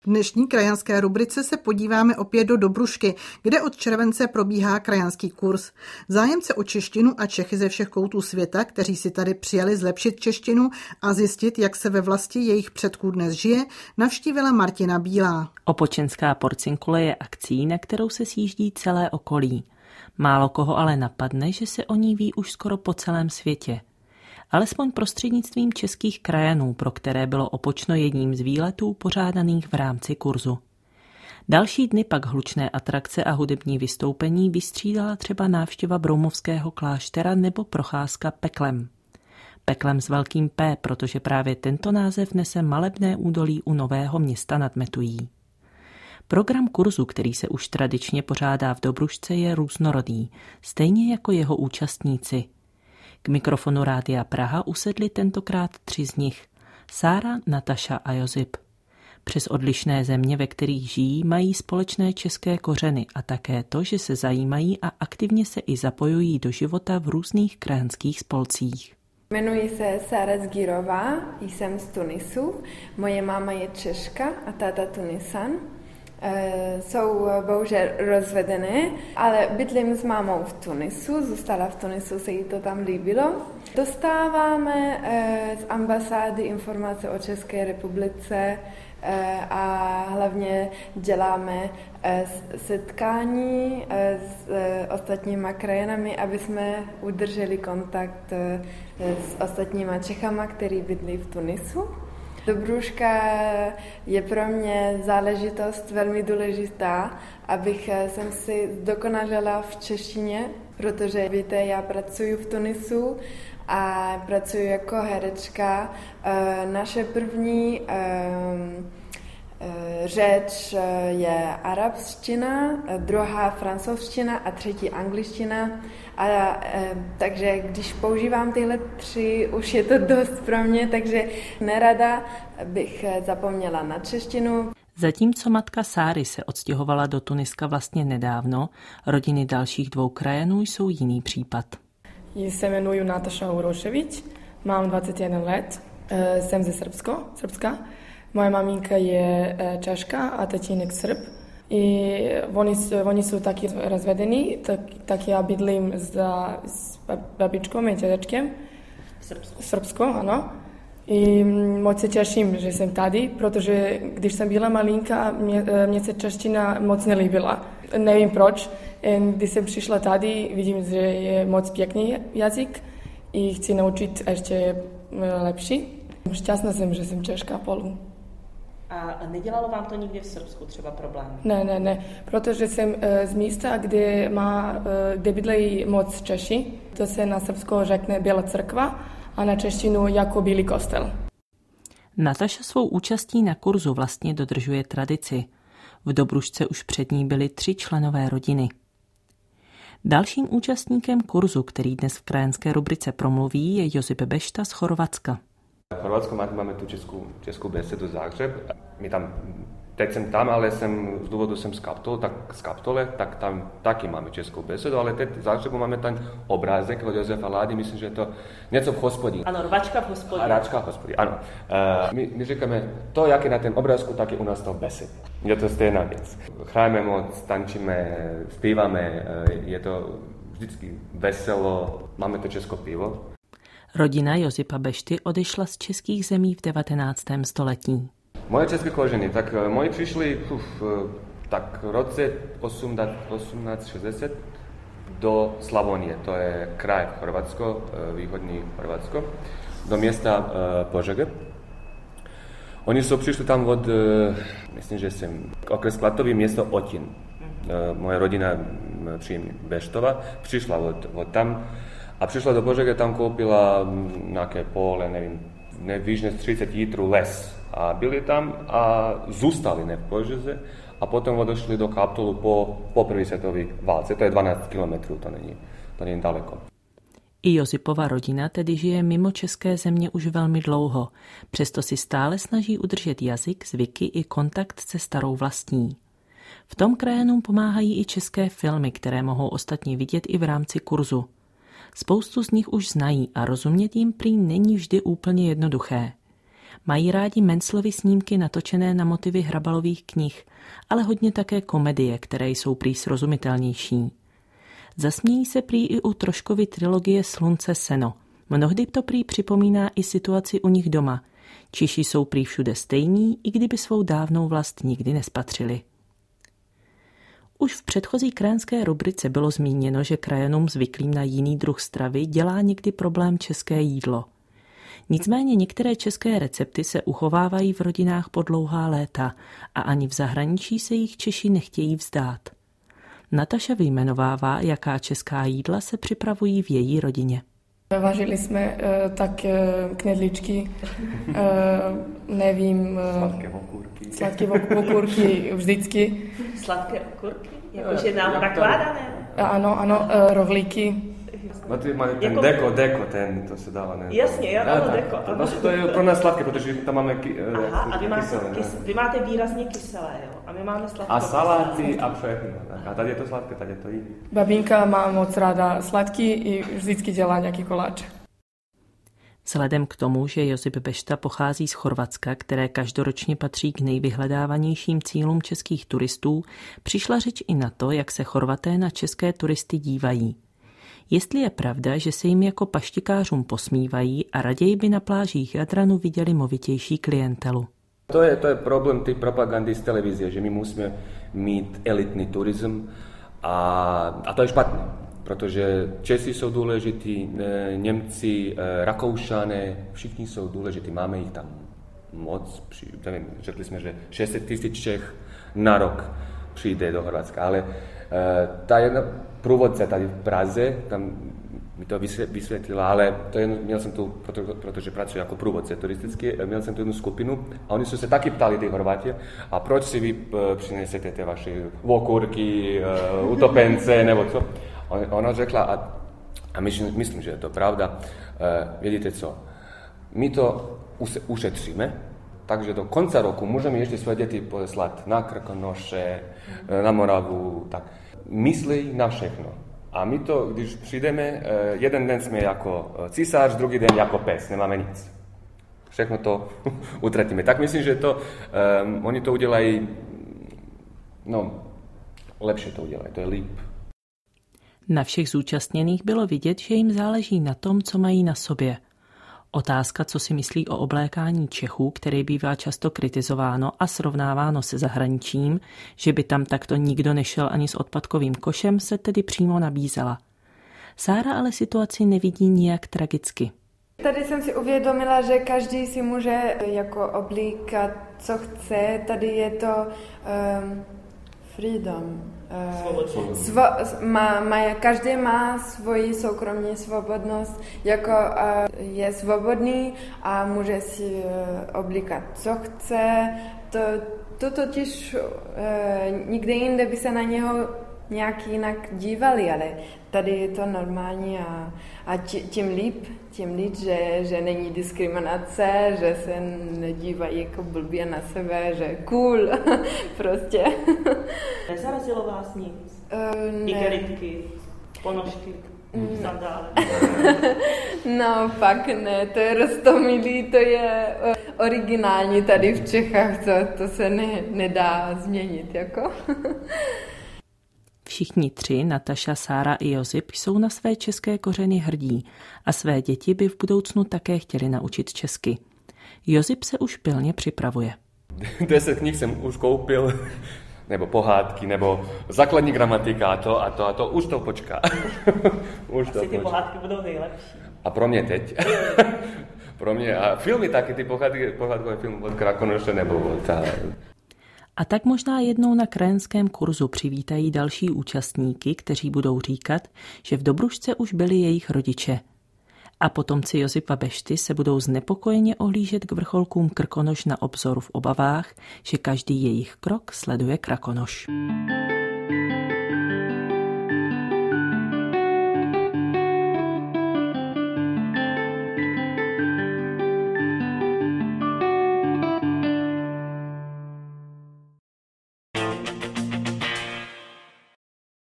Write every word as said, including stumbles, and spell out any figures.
V dnešní krajanské rubrice se podíváme opět do Dobrušky, kde od července probíhá krajanský kurz. Zájemce o češtinu a Čechy ze všech koutů světa, kteří si tady přijali zlepšit češtinu a zjistit, jak se ve vlasti jejich předků dnes žije, navštívila Martina Bílá. Opočenská porcinkule je akcí, na kterou se sjíždí celé okolí. Málo koho ale napadne, že se o ní ví už skoro po celém světě. Alespoň prostřednictvím českých krajanů, pro které bylo Opočno jedním z výletů pořádaných v rámci kurzu. Další dny pak hlučné atrakce a hudební vystoupení vystřídala třeba návštěva Broumovského kláštera nebo procházka Peklem. Peklem s velkým P, protože právě tento název nese malebné údolí u Nového Města nad Metují. Program kurzu, který se už tradičně pořádá v Dobrušce, je různorodý, stejně jako jeho účastníci. K mikrofonu Rádia Praha usedli tentokrát tři z nich. Sára, Nataša a Josip. Přes odlišné země, ve kterých žijí, mají společné české kořeny a také to, že se zajímají a aktivně se i zapojují do života v různých krajanských spolcích. Jmenuji se Sára Zgírová, jsem z Tunisu. Moje máma je Češka a táta Tunisan. Uh, jsou bohužel rozvedené, ale bydlím s mámou v Tunisu, zůstala v Tunisu, se jí to tam líbilo. Dostáváme uh, z ambasády informace o České republice uh, a hlavně děláme uh, setkání uh, s uh, ostatníma krajinami, aby jsme udrželi kontakt uh, s ostatníma Čechama, který bydlí v Tunisu. Dobruška je pro mě záležitost velmi důležitá, abych jsem si zdokonalila v češtině, protože víte, já pracuji v Tunisu a pracuji jako herečka. Naše první řeč je arabština, druhá francouzština a třetí angličtina. A, e, takže když používám tyhle tři, už je to dost pro mě, takže nerada bych zapomněla na češtinu. Zatímco matka Sáry se odstěhovala do Tuniska vlastně nedávno, rodiny dalších dvou krajanů jsou jiný případ. Já se jmenuji Nataša Uroševič, mám dvacet jedna let, jsem ze Srbsko, Srbska. Moje maminka je Češka a tatínek Srb. I oni, oni jsou taky razvedeni, tak, tak já bydlím za, s babičkou a dědečkem. Srbsko. Srbsko, ano. I moc se těším, že jsem tady, protože když jsem byla malinka, mě, mě se čeština moc nelíbila. Nevím proč. Když jsem přišla tady, vidím, že je moc pěkný jazyk i chci naučit ještě lepší. Šťastná jsem, že jsem Češka polu. A nedělalo vám to nikdy v Srbsku třeba problém? Ne, ne, ne, protože jsem z místa, kde, má, kde bydlejí moc Češi. To se na Srbsko řekne Běla crkva a na češtinu jako Bílý kostel. Nataša svou účastí na kurzu vlastně dodržuje tradici. V Dobrušce už před ní byli tři členové rodiny. Dalším účastníkem kurzu, který dnes v krajanské rubrice promluví, je Josip Bešta z Chorvatska. V Chorvatsku máme tu českou, českou besedu Zagreb. My tam, teď jsem tam, ale jsem, z důvodu jsem z Kaptole, tak z Kaptole, tak tam taky máme českou besedu, ale teď v Zagrebu máme ten obrázek od Josefa Lády, myslím, že je to něco v hospodě. Ano, rvačka v hospodě. Rvačka v hospodě, ano. Uh, my, my říkáme, to, jak je na tom obrázku, tak je u nás to besed. Je to stejná věc. Hrajeme moc, tančíme, zpíváme, je to vždycky veselo, máme to české pivo. Rodina Josipa Bešty odešla z českých zemí v devatenáctém století. Moje české kořeny, tak moji přišli uf, tak v roce osmnáct šedesát do Slavonie, to je kraj Chorvatsko, východní Chorvatsko, do města uh, Požege. Oni jsou přišli tam od, uh, myslím, že jsem okres Klatový, město Otin. Uh, moje rodina příjemně Beštova přišla od, od tam a přišla do Požege, tam koupila nějaké pole, nevím, ne víc než třicet litrů les. A byli tam a zůstali ne v Požeze a potom odešli do Kaptolu po, po první světové válce. To je dvanáct kilometrů, to není, to není daleko. I Josipova rodina tedy žije mimo české země už velmi dlouho, přesto si stále snaží udržet jazyk, zvyky i kontakt se starou vlastní. V tom krajanům pomáhají i české filmy, které mohou ostatně vidět i v rámci kurzu. Spoustu z nich už znají a rozumět jim prý není vždy úplně jednoduché. Mají rádi Mencelovy snímky natočené na motivy Hrabalových knih, ale hodně také komedie, které jsou prý srozumitelnější. Zasmějí se prý i u Troškovy trilogie Slunce seno. Mnohdy to prý připomíná i situaci u nich doma. Češi jsou prý všude stejní, i kdyby svou dávnou vlast nikdy nespatřili. Už v předchozí krajanské rubrice bylo zmíněno, že krajanům zvyklým na jiný druh stravy dělá někdy problém české jídlo. Nicméně některé české recepty se uchovávají v rodinách po dlouhá léta a ani v zahraničí se jich Češi nechtějí vzdát. Nataša vyjmenovává, jaká česká jídla se připravují v její rodině. Vařili jsme uh, tak uh, knedličky, uh, nevím... Uh, sladké okurky. Sladké okurky vždycky. Sladké okurky? Jakože nám nakládané? Ano, ano, uh, rohlíky. No ty máte ten jako... deko, deko, ten, to se dává, ne? Jasně, já mám deko. To, to je pro nás sladké, protože tam máme ky, Aha, a vy máte, kyselé. kys, vy máte výrazně kyselé, jo? A my máme sladké. A saláty a všechno. A tady je to sladké, tady je to jiné. Babinka má moc ráda sladký i vždycky dělá nějaký koláč. Vzhledem k tomu, že Josip Bešta pochází z Chorvatska, které každoročně patří k nejvyhledávanějším cílům českých turistů, přišla řeč i na to, jak se Chorvaté na české turisty dívají. Jestli je pravda, že se jim jako paštikářům posmívají a raději by na plážích Jadranu viděli movitější klientelu. To je, to je problém té propagandy z televize, že my musíme mít elitní turism a, a to je špatné, protože Česi jsou důležití, Němci, Rakoušané, všichni jsou důležití, máme jich tam moc, nevím, řekli jsme, že šest set tisíc Čech na rok přijde do Chorvatska, ale ta jedna průvodce tady v Praze, tam mi to vysvětlila, ale to je, měl jsem tu, proto, protože pracuji jako průvodce turistický, měl jsem tu jednu skupinu a oni se taky ptali ty Chorvati, a proč si vy přinesete ty vaše okurky, utopence nebo co? Ona řekla, a, a myslím, myslím, že je to pravda, vidíte co, my to ušetříme, takže do konca roku můžeme ještě svoje děti poslat na Krkonoše, na Moravu, tak myslí na všechno. A my to, když přijdeme, jeden den jsme jako císař, druhý den jako pes, nemáme nic. Všechno to utratíme. Tak myslím, že to, um, oni to udělají, no, lepše to udělají, to je líp. Na všech zúčastněných bylo vidět, že jim záleží na tom, co mají na sobě. Otázka, co si myslí o oblékání Čechů, které bývá často kritizováno a srovnáváno se zahraničím, že by tam takto nikdo nešel ani s odpadkovým košem, se tedy přímo nabízela. Sára ale situaci nevidí nijak tragicky. Tady jsem si uvědomila, že každý si může jako oblíkat, co chce. Tady je to um, freedom. Svo, má, má, každý má svoji soukromní svobodnost, jako uh, je svobodný a může si uh, oblíkat, co chce. To, to totiž uh, nikde jinde by se na něho nějak jinak dívali, ale tady je to normální a, a tím líp, tím líp, že, že není diskriminace, že se nedívají jako blbě na sebe, že cool, prostě. Nezarazilo vás nic? Uh, Igelitky, ponožky, sandály? No, pak ne, to je roztomilý, to je originální tady v Čechách, to, to se ne, nedá změnit, jako. Všichni tři, Nataša, Sára i Josip, jsou na své české kořeny hrdí a své děti by v budoucnu také chtěli naučit česky. Josip se už pilně připravuje. Deset knih jsem už koupil, nebo pohádky, nebo základní gramatika a to a to a to, už to počká. Už Asi to ty počká. pohádky budou nejlepší. A pro mě teď. Pro mě a filmy taky, ty pohádky, pohádkové filmy od Krakonoše nebo od... A tak možná jednou na krajanském kurzu přivítají další účastníky, kteří budou říkat, že v Dobrušce už byli jejich rodiče. A potomci Josipa Bešty se budou znepokojeně ohlížet k vrcholkům Krkonoš na obzoru v obavách, že každý jejich krok sleduje Krakonoš.